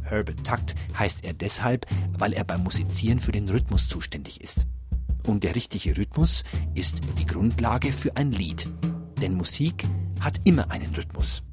Herbert Takt heißt er deshalb, weil er beim Musizieren für den Rhythmus zuständig ist. Und der richtige Rhythmus ist die Grundlage für ein Lied. Denn Musik hat immer einen Rhythmus.